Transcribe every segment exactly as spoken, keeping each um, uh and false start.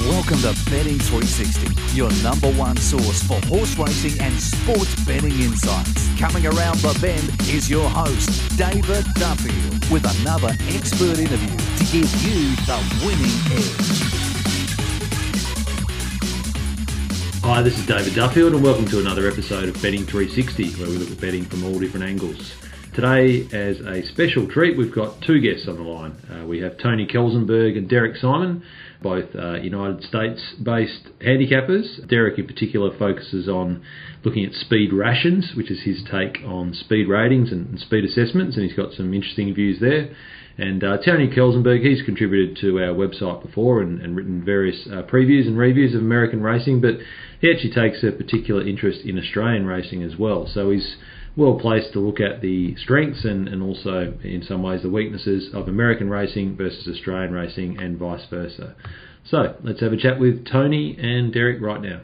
Welcome to Betting three sixty, your number one source for horse racing and sports betting insights. Coming around the bend is your host, David Duffield, with another expert interview to give you the winning edge. Hi, this is David Duffield and welcome to another episode of Betting three sixty, where we look at betting from all different angles. Today, as a special treat, we've got two guests on the line. Uh, we have Tony Kelsenberg and Derek Simon, both uh, United States-based handicappers. Derek in particular focuses on looking at speed rations, which is his take on speed ratings and, and speed assessments, and he's got some interesting views there. And uh, Tony Kelsenberg, he's contributed to our website before and, and written various uh, previews and reviews of American racing, but he actually takes a particular interest in Australian racing as well. So he's well placed to look at the strengths and, and also in some ways the weaknesses of American racing versus Australian racing and vice versa. So let's have a chat with Tony and Derek right now.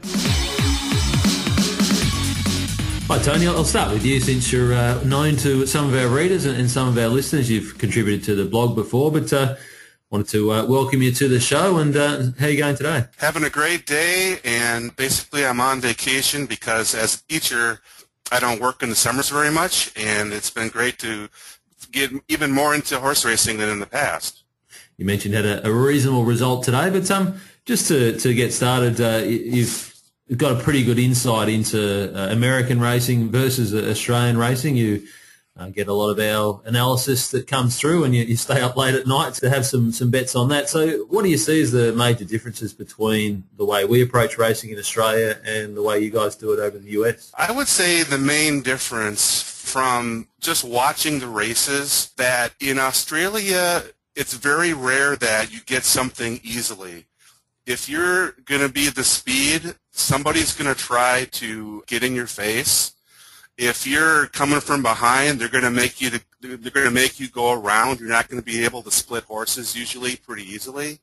Hi Tony, I'll start with you since you're uh, known to some of our readers and some of our listeners. You've contributed to the blog before, but uh, wanted to uh, welcome you to the show. And uh, how are you going today? Having a great day, and basically I'm on vacation because as a teacher I don't work in the summers very much, and it's been great to get even more into horse racing than in the past. You mentioned you had a, a reasonable result today, but um, just to, to get started, uh, you've got a pretty good insight into uh, American racing versus uh, Australian racing. You uh, get a lot of our analysis that comes through, and you, you stay up late at night to have some, some bets on that. So what do you see as the major differences between the way we approach racing in Australia and the way you guys do it over in the U S? I would say the main difference from just watching the races, that in Australia it's very rare that you get something easily. If you're going to be the speed, somebody's going to try to get in your face. If you're coming from behind, they're going to make you to, they're going to make you go around. You're not going to be able to split horses usually pretty easily.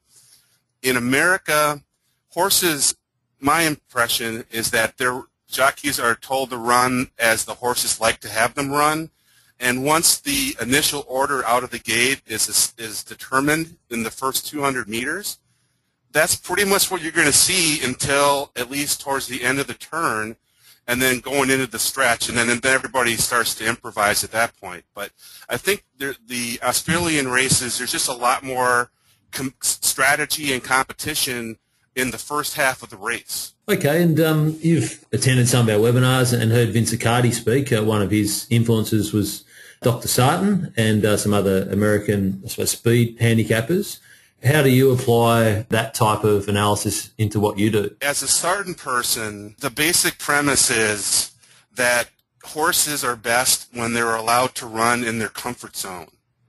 In America, horses, my impression is that their jockeys are told to run as the horses like to have them run, and once the initial order out of the gate is is determined in the first two hundred meters, that's pretty much what you're going to see until at least towards the end of the turn, and then going into the stretch, and then, and then everybody starts to improvise at that point. But I think the, the Australian races, there's just a lot more com- strategy and competition in the first half of the race. Okay, and um, you've attended some of our webinars and heard Vince Accardi speak. Uh, one of his influences was Doctor Sarton and uh, some other American, I suppose, speed handicappers. How do you apply that type of analysis into what you do? As a Sarton person, the basic premise is that horses are best when they're allowed to run in their comfort zone.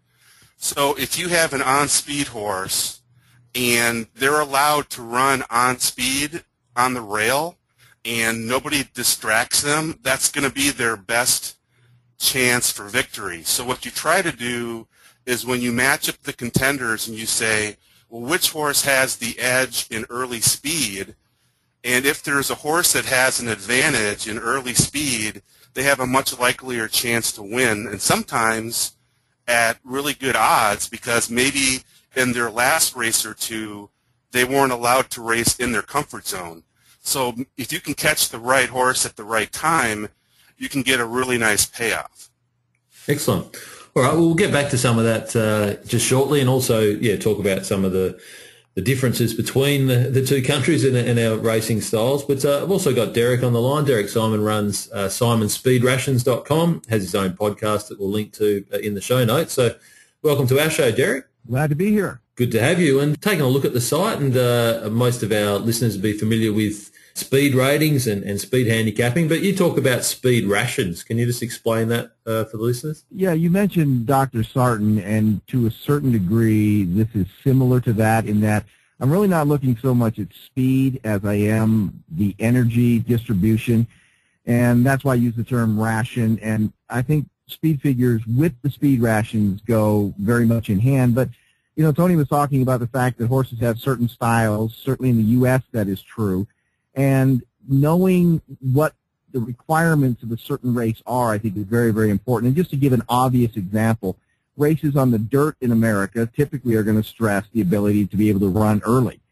So if you have an on-speed horse and they're allowed to run on speed on the rail and nobody distracts them, that's going to be their best chance for victory. So what you try to do is when you match up the contenders and you say, well, which horse has the edge in early speed? And if there's a horse that has an advantage in early speed, they have a much likelier chance to win. And sometimes at really good odds, because maybe in their last race or two, they weren't allowed to race in their comfort zone. So if you can catch the right horse at the right time, you can get a really nice payoff. Excellent. All right, well, we'll get back to some of that uh, just shortly, and also, yeah, talk about some of the, the differences between the, the two countries and, and our racing styles. But uh, I've also got Derek on the line. Derek Simon runs uh, simon speed rations dot com, has his own podcast that we'll link to uh, in the show notes. So welcome to our show, Derek. Glad to be here. Good to have you. And taking a look at the site, and uh, most of our listeners will be familiar with speed ratings and, and speed handicapping, but you talk about speed rations. Can you just explain that uh, for the listeners? Yeah, you mentioned Doctor Sarton, and to a certain degree, this is similar to that in that I'm really not looking so much at speed as I am the energy distribution, and that's why I use the term ration, and I think speed figures with the speed rations go very much in hand. But, you know, Tony was talking about the fact that horses have certain styles. Certainly in the U S that is true. And knowing what the requirements of a certain race are, I think, is very, very important. And just to give an obvious example, races on the dirt in America typically are going to stress the ability to be able to run early.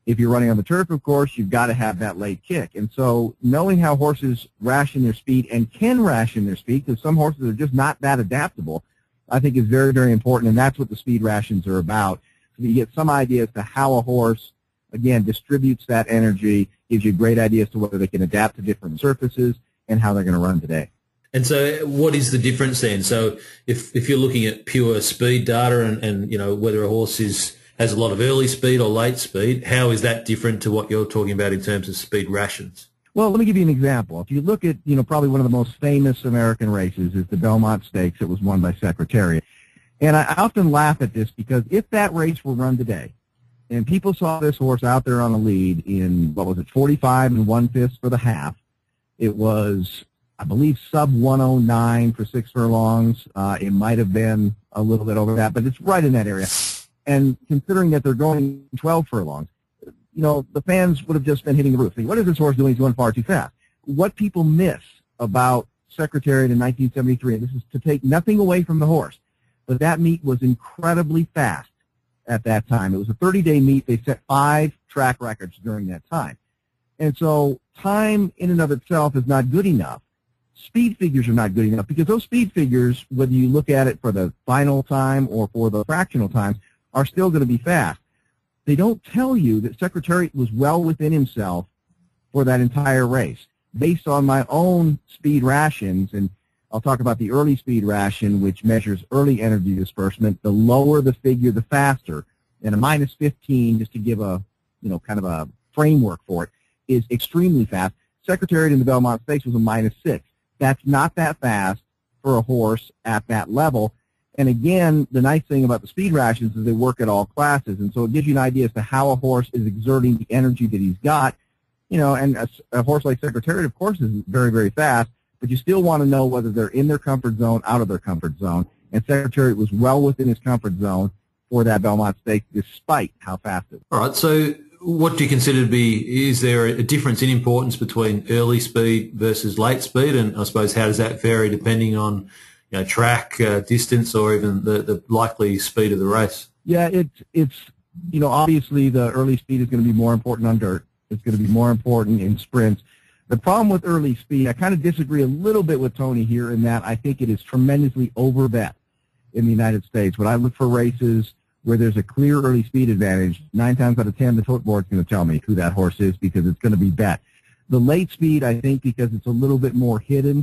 If you're running on the turf, of course, you've got to have that late kick. And so knowing how horses ration their speed and can ration their speed, because some horses are just not that adaptable, I think is very, very important, and that's what the speed rations are about. So you get some idea as to how a horse, again, distributes that energy, gives you a great idea as to whether they can adapt to different surfaces and how they're going to run today. And so what is the difference then? So if, if you're looking at pure speed data and, and, you know, whether a horse is has a lot of early speed or late speed, how is that different to what you're talking about in terms of speed rations? Well, let me give you an example. If you look at, you know, probably one of the most famous American races is the Belmont Stakes that was won by Secretariat. And I often laugh at this because if that race were run today, and people saw this horse out there on a lead in, what was it, forty-five and one-fifth for the half, it was, I believe, sub one oh nine for six furlongs. Uh, it might have been a little bit over that, but it's right in that area. And considering that they're going twelve furlongs, you know, the fans would have just been hitting the roof. What is this horse doing? He's going far too fast. What people miss about Secretariat in nineteen seventy-three, and this is to take nothing away from the horse, but that meet was incredibly fast at that time. It was a thirty-day meet. They set five track records during that time. And so time in and of itself is not good enough. Speed figures are not good enough because those speed figures, whether you look at it for the final time or for the fractional times, are still going to be fast. They don't tell you that Secretariat was well within himself for that entire race. Based on my own speed rations, and I'll talk about the early speed ration, which measures early energy disbursement, the lower the figure, the faster. And a minus fifteen, just to give a, you know, kind of a framework for it, is extremely fast. Secretariat in the Belmont Stakes was a minus six. That's not that fast for a horse at that level. And again, the nice thing about the speed rations is they work at all classes, and so it gives you an idea as to how a horse is exerting the energy that he's got. You know, and a, a horse like Secretariat, of course, is very, very fast, but you still want to know whether they're in their comfort zone, out of their comfort zone. And Secretariat was well within his comfort zone for that Belmont Stakes, despite how fast it was. All right, so what do you consider to be, is there a difference in importance between early speed versus late speed? And I suppose how does that vary depending on, you know, track, uh, distance, or even the, the likely speed of the race? Yeah, it's, it's, you know, obviously the early speed is going to be more important on dirt. It's going to be more important in sprints. The problem with early speed, I kind of disagree a little bit with Tony here in that I think it is tremendously overbet in the United States. When I look for races where there's a clear early speed advantage, nine times out of ten, the tote board's going to tell me who that horse is because it's going to be bet. The late speed, I think, because it's a little bit more hidden,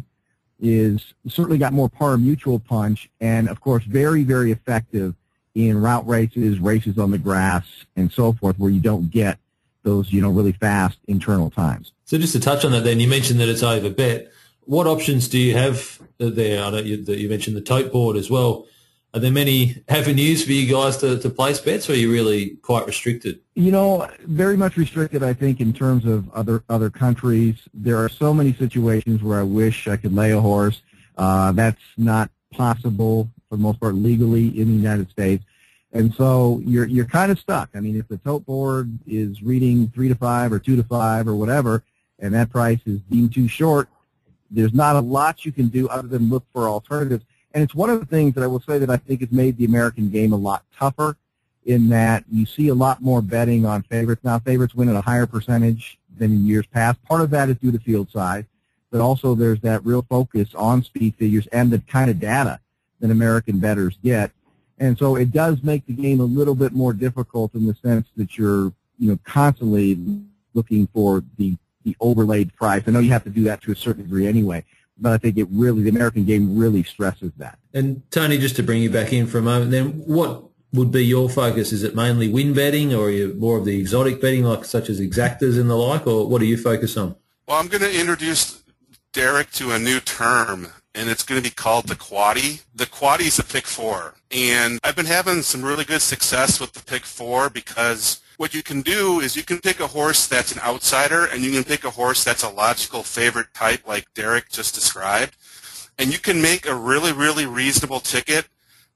is certainly got more par mutual punch and, of course, very, very effective in route races, races on the grass, and so forth, where you don't get those, you know, really fast internal times. So just to touch on that then, you mentioned that it's over bet. What options do you have there? I know you, you mentioned the tote board as well. Are there many avenues for you guys to, to place bets, or are you really quite restricted? You know, very much restricted, I think, in terms of other other countries. There are so many situations where I wish I could lay a horse. Uh, that's not possible, for the most part, legally in the United States. And so you're you're kind of stuck. I mean, if the tote board is reading three to five or two to five or whatever, and that price is deemed too short, there's not a lot you can do other than look for alternatives. And it's one of the things that I will say that I think has made the American game a lot tougher, in that you see a lot more betting on favorites. Now, favorites win at a higher percentage than in years past. Part of that is due to field size, but also there's that real focus on speed figures and the kind of data that American bettors get. And so it does make the game a little bit more difficult in the sense that you're, you know, constantly looking for the, the overlaid price. I know you have to do that to a certain degree anyway, but I think it really, the American game really stresses that. And Tony, just to bring you back in for a moment, then what would be your focus? Is it mainly win betting, or are you more of the exotic betting, like such as exactas and the like, or what do you focus on? Well, I'm going to introduce Derek to a new term, and it's going to be called the quaddie. The quaddie is a pick four, and I've been having some really good success with the pick four because what you can do is you can pick a horse that's an outsider, and you can pick a horse that's a logical favorite type like Derek just described, and you can make a really, really reasonable ticket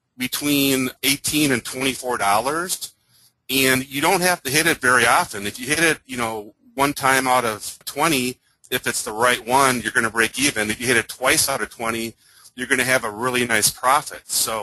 between eighteen dollars and twenty-four dollars, and you don't have to hit it very often. If you hit it, you know, one time out of twenty, if it's the right one, you're going to break even. If you hit it twice out of twenty, you're going to have a really nice profit. So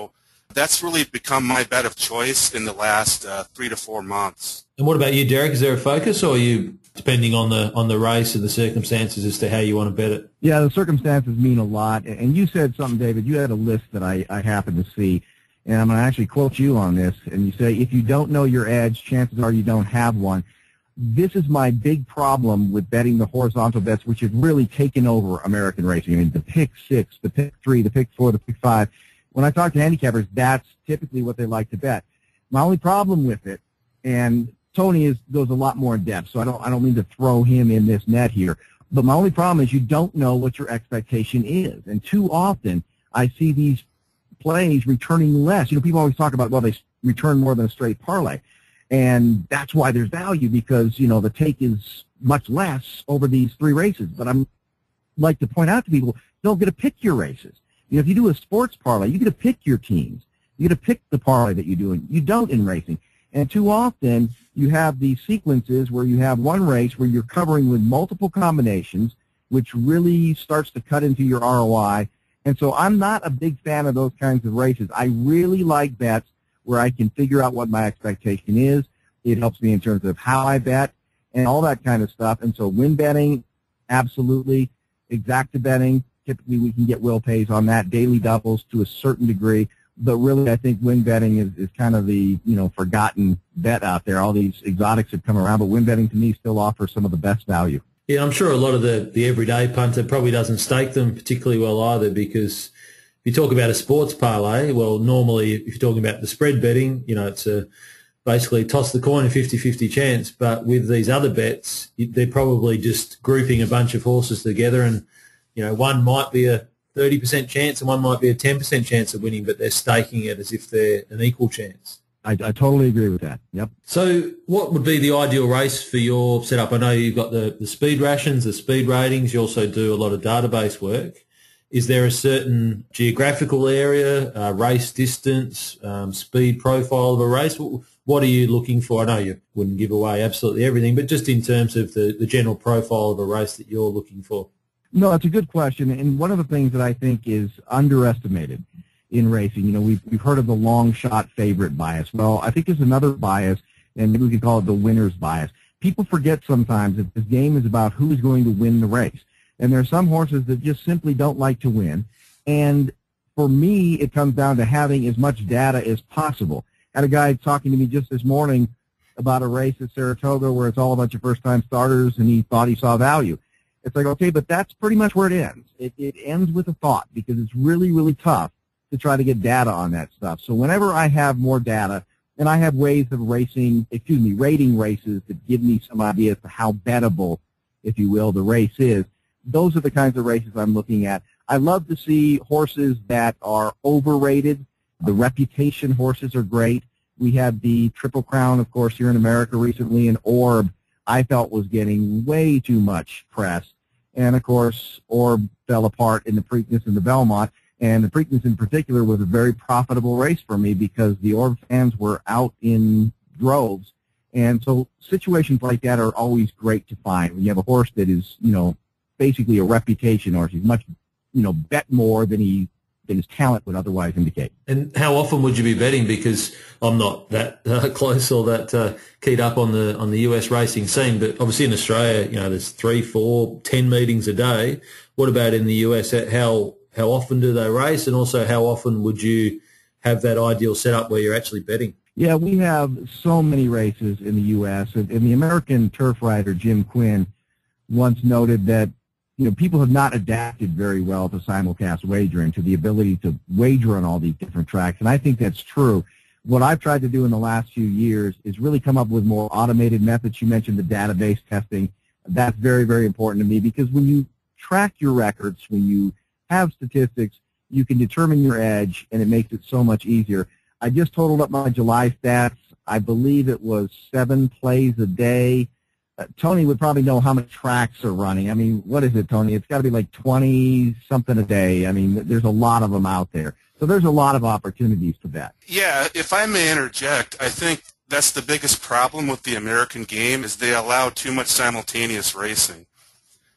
that's really become my bet of choice in the last uh, three to four months. And what about you, Derek? Is there a focus, or are you depending on the on the race and the circumstances as to how you want to bet it? Yeah, the circumstances mean a lot. And you said something, David. You had a list that I, I happened to see, and I'm going to actually quote you on this. And you say, if you don't know your edge, chances are you don't have one. This is my big problem with betting the horizontal bets, which have really taken over American racing. I mean, the pick six, the pick three, the pick four, the pick five. When I talk to handicappers, that's typically what they like to bet. My only problem with it, and Tony is, goes a lot more in depth, so I don't I don't mean to throw him in this net here, but my only problem is you don't know what your expectation is. And too often I see these plays returning less. You know, people always talk about, well, they return more than a straight parlay. And that's why there's value, because, you know, the take is much less over these three races. But I'm like to point out to people, don't get to pick your races. You know, if you do a sports parlay, you get to pick your teams. You get to pick the parlay that you do, and you don't in racing. And too often you have these sequences where you have one race where you're covering with multiple combinations, which really starts to cut into your R O I. And so I'm not a big fan of those kinds of races. I really like bets where I can figure out what my expectation is. It helps me in terms of how I bet and all that kind of stuff. And so win betting, absolutely. Exacta betting, typically we can get will pays on that. Daily doubles to a certain degree. But really, I think win betting is, is kind of the, you know, forgotten bet out there. All these exotics have come around, but win betting to me still offers some of the best value. Yeah, I'm sure a lot of the, the everyday punter probably doesn't stake them particularly well either, because if you talk about a sports parlay, well, normally if you're talking about the spread betting, you know, it's a basically toss the coin a fifty-fifty chance. But with these other bets, they're probably just grouping a bunch of horses together, and, you know, one might be a thirty percent chance and one might be a ten percent chance of winning, but they're staking it as if they're an equal chance. I, I totally agree with that. Yep. So what would be the ideal race for your setup? I know you've got the, the speed rations, the speed ratings. You also do a lot of database work. Is there a certain geographical area, uh, race distance, um, speed profile of a race? What, what are you looking for? I know you wouldn't give away absolutely everything, but just in terms of the, the general profile of a race that you're looking for. No, that's a good question, and one of the things that I think is underestimated in racing, you know, we've, we've heard of the long shot favorite bias. Well, I think there's another bias, and maybe we could call it the winner's bias. People forget sometimes that this game is about who's going to win the race, and there are some horses that just simply don't like to win, and for me, it comes down to having as much data as possible. I had a guy talking to me just this morning about a race at Saratoga where it's all a bunch of first-time starters, and he thought he saw value. It's like, okay, but that's pretty much where it ends. It, it ends with a thought, because it's really, really tough to try to get data on that stuff. So whenever I have more data, and I have ways of racing, excuse me, rating races that give me some idea as to how bettable, if you will, the race is, those are the kinds of races I'm looking at. I love to see horses that are overrated. The reputation horses are great. We had the Triple Crown, of course, here in America recently, and Orb, I felt was getting way too much press. And, of course, Orb fell apart in the Preakness and the Belmont. And the Preakness in particular was a very profitable race for me because the Orb fans were out in droves. And so situations like that are always great to find. When you have a horse that is, you know, basically a reputation horse, he's much, you know, bet more than he than his talent would otherwise indicate. And how often would you be betting? Because I'm not that uh, close or that uh, keyed up on the on the U S racing scene, but obviously in Australia, you know, there's three, four, ten meetings a day. What about in the U S? How how often do they race, and also how often would you have that ideal setup where you're actually betting? Yeah, we have so many races in the U S, and, and the American turf rider Jim Quinn once noted that, you know, people have not adapted very well to simulcast wagering, to the ability to wager on all these different tracks, and I think that's true. What I've tried to do in the last few years is really come up with more automated methods. You mentioned the database testing. That's very, very important to me, because when you track your records, when you have statistics, you can determine your edge, and it makes it so much easier. I just totaled up my July stats. I believe it was seven plays a day. Uh, Tony would probably know how many tracks are running. I mean, what is it, Tony? It's got to be like twenty-something a day. I mean, there's a lot of them out there. So there's a lot of opportunities to bet. Yeah, if I may interject, I think that's the biggest problem with the American game is they allow too much simultaneous racing.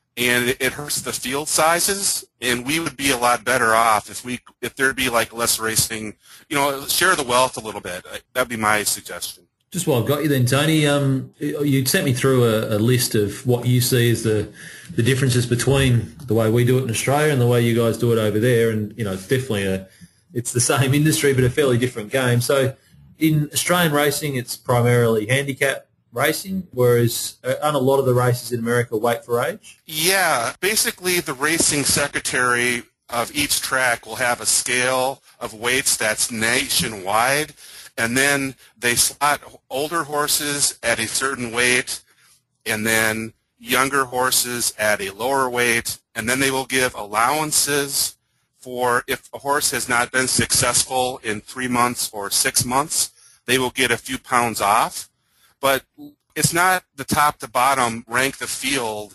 and it, it hurts the field sizes, and we would be a lot better off if we if there'd be like less racing, you know, share the wealth a little bit. That'd be my suggestion. Just while I've got you then, Tony, um, you sent me through a, a list of what you see as the, the differences between the way we do it in Australia and the way you guys do it over there. And, you know, it's definitely a, it's the same industry, but a fairly different game. So in Australian racing, it's primarily handicap racing, whereas aren't a lot of the races in America weight for age? Yeah, basically the racing secretary of each track will have a scale of weights that's nationwide, and then they slot older horses at a certain weight, and then younger horses at a lower weight, and then they will give allowances for if a horse has not been successful in three months or six months, they will get a few pounds off. But it's not the top to bottom rank the field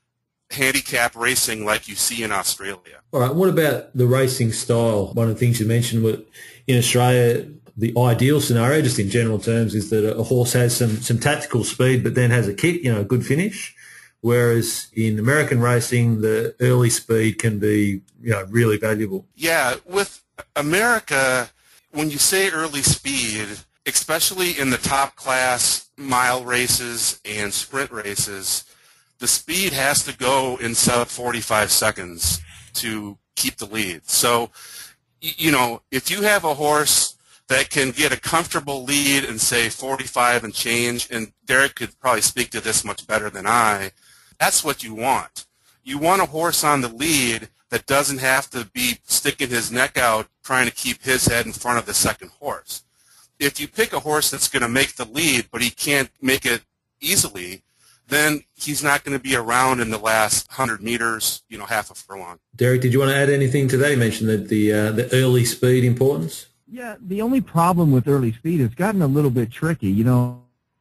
handicap racing like you see in Australia. All right, what about the racing style? One of the things you mentioned was in Australia, the ideal scenario, just in general terms, is that a horse has some, some tactical speed but then has a kick, you know, a good finish. Whereas in American racing, the early speed can be, you know, really valuable. Yeah, with America, when you say early speed, especially in the top class mile races and sprint races, the speed has to go in sub forty-five seconds to keep the lead. So, you know, if you have a horse that can get a comfortable lead in, say, forty-five and change, and Derek could probably speak to this much better than I, that's what you want. You want a horse on the lead that doesn't have to be sticking his neck out trying to keep his head in front of the second horse. If you pick a horse that's going to make the lead, but he can't make it easily, then he's not going to be around in the last one hundred meters, you know, half a furlong. Derek, did you want to add anything to that? You mentioned that the, uh, the early speed importance. Yeah, the only problem with early speed has gotten a little bit tricky. You know,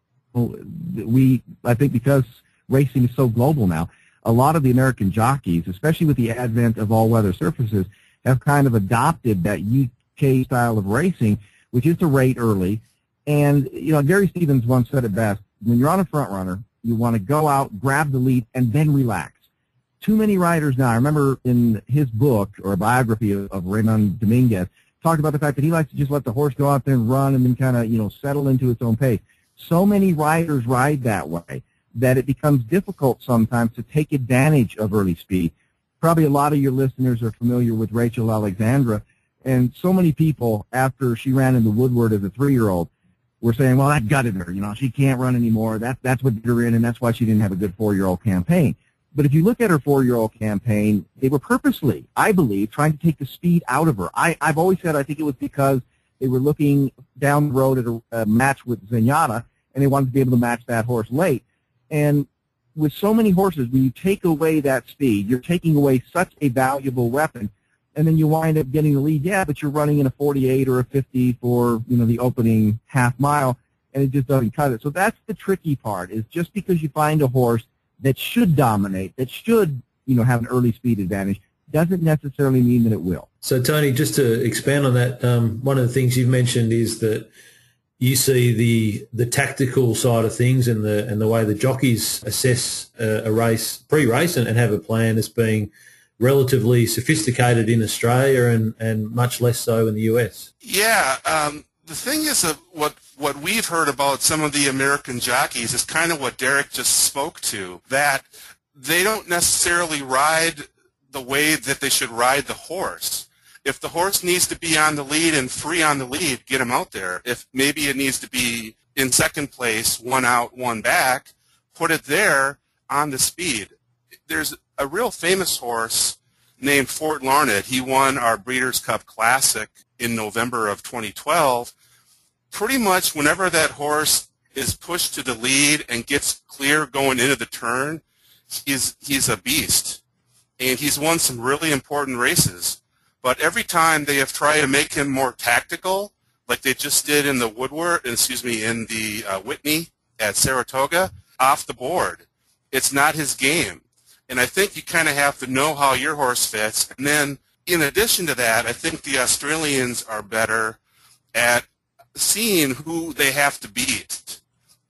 we, I think because racing is so global now, a lot of the American jockeys, especially with the advent of all-weather surfaces, have kind of adopted that U K style of racing, which is to rate early. And, you know, Gary Stevens once said it best, when you're on a front runner, you want to go out, grab the lead, and then relax. Too many riders now, I remember in his book, or a biography of, of Raymond Dominguez, talked about the fact that he likes to just let the horse go out there and run and then kind of, you know, settle into its own pace. So many riders ride that way that it becomes difficult sometimes to take advantage of early speed. Probably a lot of your listeners are familiar with Rachel Alexandra, and so many people, after she ran in the Woodward as a three-year-old, were saying, well, that gutted her. You know, she can't run anymore. That, that's what did her in, and that's why she didn't have a good four-year-old campaign. But if you look at her four-year-old campaign, they were purposely, I believe, trying to take the speed out of her. I, I've always said I think it was because they were looking down the road at a, a match with Zenyatta, and they wanted to be able to match that horse late. And with so many horses, when you take away that speed, you're taking away such a valuable weapon, and then you wind up getting the lead. Yeah, but you're running in a forty-eight or a fifty for, you know, the opening half mile, and it just doesn't cut it. So that's the tricky part, is just because you find a horse that should dominate, that should, you know, have an early speed advantage, doesn't necessarily mean that it will. So, Tony, just to expand on that, um, one of the things you've mentioned is that you see the the tactical side of things and the and the way the jockeys assess a, a race pre-race and, and have a plan as being relatively sophisticated in Australia and, and much less so in the U S. Yeah, um, the thing is that what what we've heard about some of the American jockeys is kind of what Derek just spoke to, that they don't necessarily ride the way that they should ride the horse. If the horse needs to be on the lead and free on the lead, get him out there. If maybe it needs to be in second place, one out, one back, put it there on the speed. There's a real famous horse named Fort Larned. He won our Breeders' Cup Classic in November of twenty twelve. Pretty much whenever that horse is pushed to the lead and gets clear going into the turn, he's, he's a beast. And he's won some really important races. But every time they have tried to make him more tactical, like they just did in the Woodward, excuse me, in the uh, Whitney at Saratoga, off the board. It's not his game. And I think you kind of have to know how your horse fits. And then, in addition to that, I think the Australians are better at seeing who they have to beat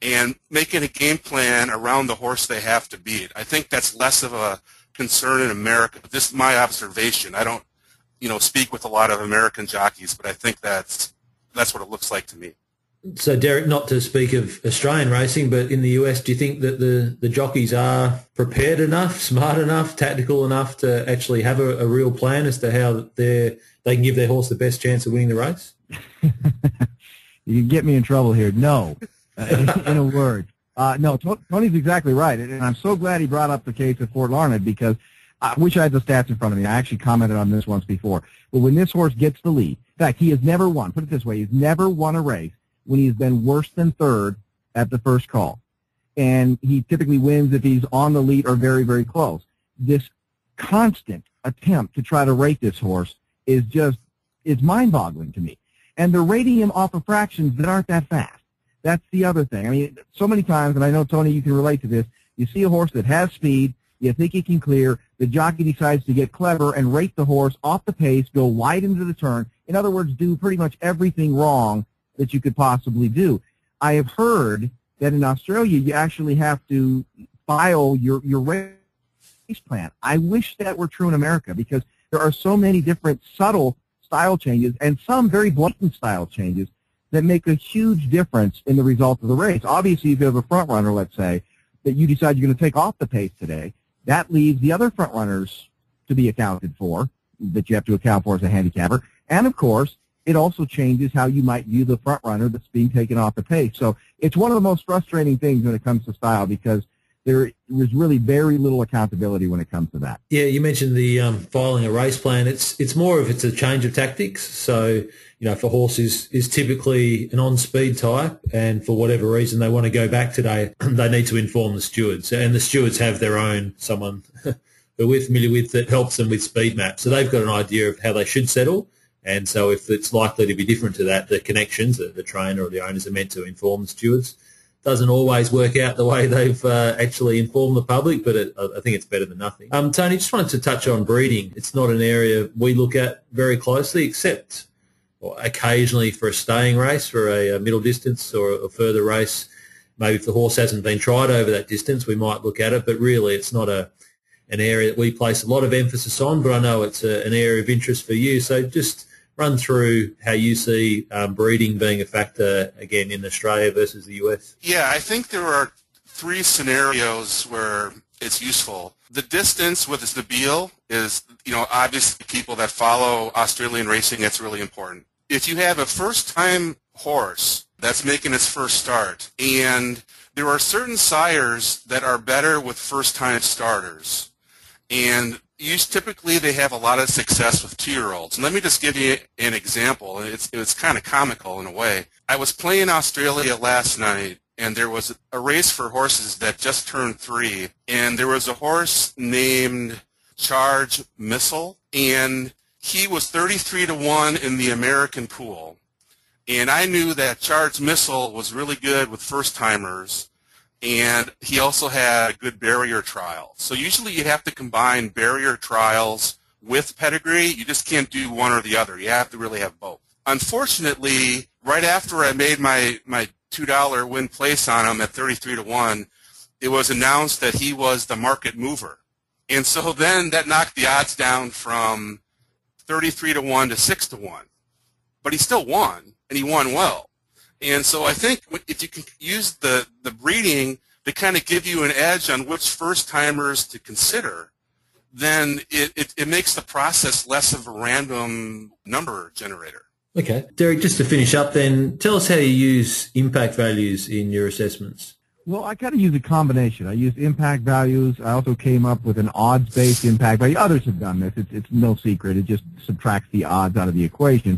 and making a game plan around the horse they have to beat. I think that's less of a concern in America. This is my observation. I don't, you know, speak with a lot of American jockeys, but I think that's that's what it looks like to me. So, Derek, not to speak of Australian racing, but in the U S, do you think that the, the jockeys are prepared enough, smart enough, tactical enough to actually have a, a real plan as to how they they can give their horse the best chance of winning the race? You can get me in trouble here. No, in a word. Uh, no, Tony's exactly right, and I'm so glad he brought up the case of Fort Larned, because I wish I had the stats in front of me. I actually commented on this once before. But when this horse gets the lead, in fact, he has never won, put it this way, he's never won a race when he's been worse than third at the first call. And he typically wins if he's on the lead or very, very close. This constant attempt to try to rate this horse is just, is mind-boggling to me. And they're rating him off of fractions that aren't that fast. That's the other thing. I mean, so many times, and I know, Tony, you can relate to this, you see a horse that has speed, you think he can clear, the jockey decides to get clever and rate the horse off the pace, go wide into the turn. In other words, do pretty much everything wrong that you could possibly do. I have heard that in Australia you actually have to file your, your race plan. I wish that were true in America, because there are so many different subtle style changes and some very blatant style changes that make a huge difference in the result of the race. Obviously, if you have a front runner, let's say, that you decide you're going to take off the pace today, that leaves the other front runners to be accounted for, that you have to account for as a handicapper. And, of course, it also changes how you might view the front runner that's being taken off the pace. So it's one of the most frustrating things when it comes to style, because there is really very little accountability when it comes to that. Yeah, you mentioned the um, filing a race plan. It's it's more of it's a change of tactics. So, you know, if a horse is, is typically an on-speed type and for whatever reason they want to go back today, they need to inform the stewards. And the stewards have their own, someone who we're familiar with, that helps them with speed maps. So they've got an idea of how they should settle. And so if it's likely to be different to that, the connections, the, the trainer or the owners are meant to inform the stewards. Doesn't always work out the way they've uh, actually informed the public, but it, I think it's better than nothing. Um, Tony, just wanted to touch on breeding. It's not an area we look at very closely, except or occasionally for a staying race, for a, a middle distance or a further race. Maybe if the horse hasn't been tried over that distance, we might look at it, but really it's not a an area that we place a lot of emphasis on, but I know it's a, an area of interest for you. So just run through how you see um, breeding being a factor, again, in Australia versus the U S. Yeah, I think there are three scenarios where it's useful. The distance with the Stabile is, you know, obviously people that follow Australian racing, that's really important. If you have a first-time horse that's making its first start, and there are certain sires that are better with first-time starters, and Use, typically, they have a lot of success with two-year-olds. And let me just give you an example. It's, it's kind of comical in a way. I was playing Australia last night, and there was a race for horses that just turned three. And there was a horse named Charge Missile, and he was thirty-three to one in the American pool. And I knew that Charge Missile was really good with first-timers, and he also had a good barrier trial. So usually you have to combine barrier trials with pedigree. You just can't do one or the other. You have to really have both. Unfortunately, right after I made my, my two dollar win place on him at thirty-three to one, it was announced that he was the market mover. And so then that knocked the odds down from thirty-three to one to six to one. But he still won, and he won well. And so I think if you can use the, the breeding to kind of give you an edge on which first-timers to consider, then it, it, it makes the process less of a random number generator. Okay. Derek, just to finish up then, tell us how you use impact values in your assessments. Well, I kind of use a combination. I use impact values. I also came up with an odds-based impact value. Others have done this. It's, it's no secret. It just subtracts the odds out of the equation.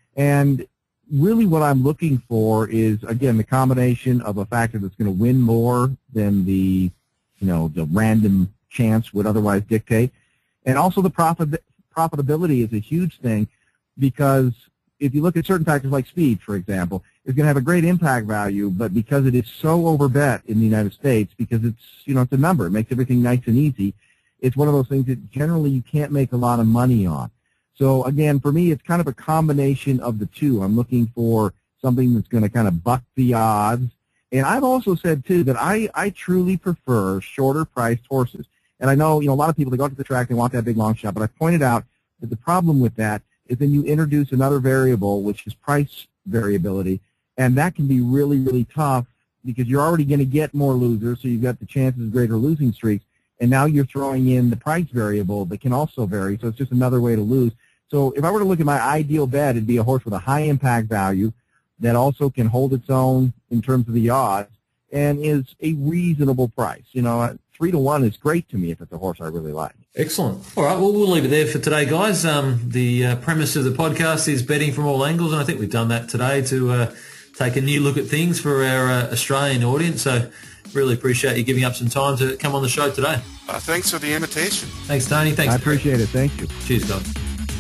And really what I'm looking for is, again, the combination of a factor that's going to win more than the, you know, the random chance would otherwise dictate. And also the profit, profitability is a huge thing, because if you look at certain factors like speed, for example, it's going to have a great impact value, but because it is so overbet in the United States, because it's, you know, it's a number, it makes everything nice and easy, it's one of those things that generally you can't make a lot of money on. So, again, for me, it's kind of a combination of the two. I'm looking for something that's going to kind of buck the odds, And I've also said, too, that I, I truly prefer shorter-priced horses. And I know, you know, a lot of people, they go out to the track, they want that big, long shot. But I pointed out that the problem with that is then you introduce another variable, which is price variability. And that can be really, really tough because you're already going to get more losers, so you've got the chances of greater losing streaks. And now you're throwing in the price variable that can also vary. So it's just another way to lose. So if I were to look at my ideal bet, it'd be a horse with a high impact value that also can hold its own in terms of the odds and is a reasonable price. You know, three to one is great to me if it's a horse I really like. Excellent. All right, well, we'll leave it there for today, guys. Um, the uh, premise of the podcast is betting from all angles, and I think we've done that today to uh, take a new look at things for our uh, Australian audience. So really appreciate you giving up some time to come on the show today. Uh, thanks for the invitation. Thanks, Tony. Thanks. I appreciate it. Thank you. Cheers, guys.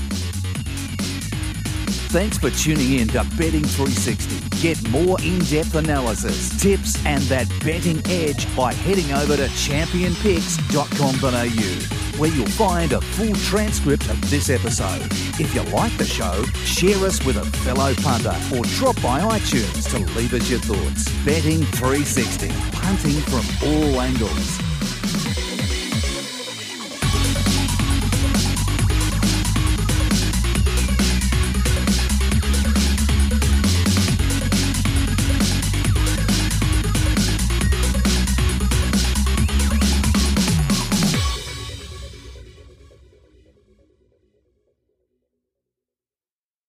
Thanks for tuning in to Betting three sixty. Get more in-depth analysis, tips and that betting edge by heading over to champion picks dot com dot a u, where you'll find a full transcript of this episode. If you like the show, share us with a fellow punter or drop by iTunes to leave us your thoughts. Betting three sixty, punting from all angles.